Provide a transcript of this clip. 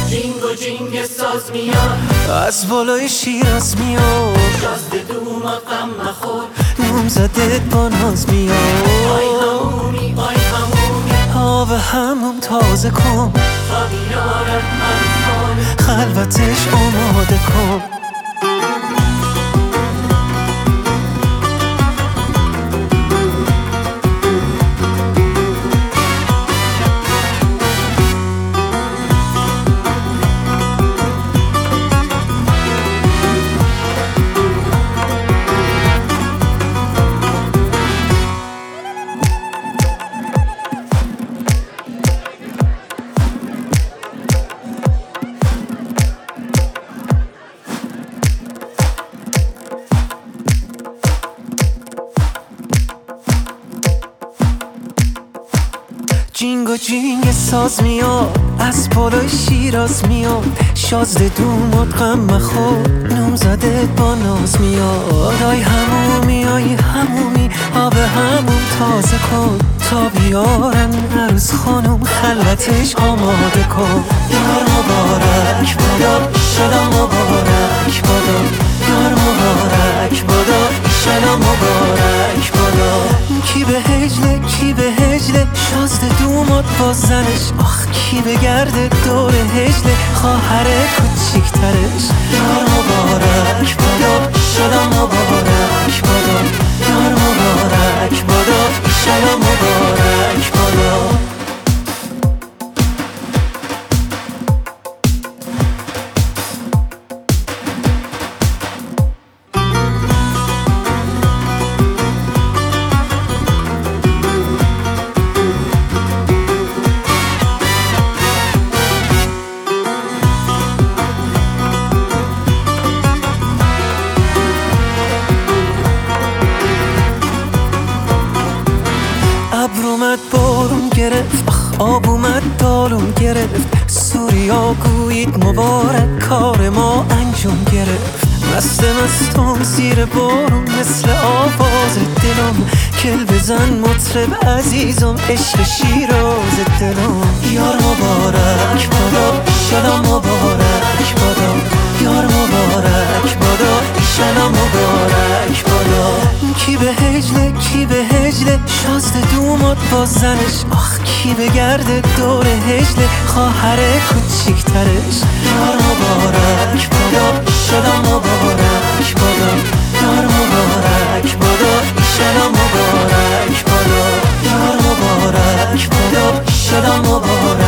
جینگ و جینگ ساز میاد، از بالای شیراز میاد، شازده دومات غم مخور، نامزدت با ناز میاد. آی همومی آی همومی، آب هموم تازه کن، تا بیارم من کن، خلوتش آماده کن. جینگ و جینگ ساز میاد، از بالای شیراز میاد، شازده دومات غم مخور، نامزدت با ناز میاد. آی همومی آی همومی، آب هموم تازه کن، تا بیارن عروس خانوم، خلوتش آماده کن. یار مبارک بادا، ایشالا مبارک بادا، یار مبارک بادا، ایشالا مبارک بادا. کی به هجله کی به هجله، شازده دومات با زنش، آخ کی بگرده دور هجله، خواهر کوچیکترش. یار مبارک بادا، ایشالا مبارک بادا، یار مبارک بادا، ایشالا مبارک بادا. ابر اومد بارون گرفت، آخ آب اومد دالون گرفت، سوریا گویید مبارک کار ما انجام گرفت. مست مستم زیر بارون مثل آواز دلم، کل بزن مطرب عزیزم عشق شیراز دلم. یار مبارک بادا، ایشالا مبارک بادا، یار مبارک بادا، ایشالا مبارک بادا. کی به هجله کی به هجله، شازده دومات با زنش، آخ کی بگرده دور هجله، خواهر کوچیکترش. یار مبارک بادا، ایشالا مبارک بادا، یار مبارک بادا، ایشالا مبارک بادا، یار مبارک بادا، ایشالا مبارک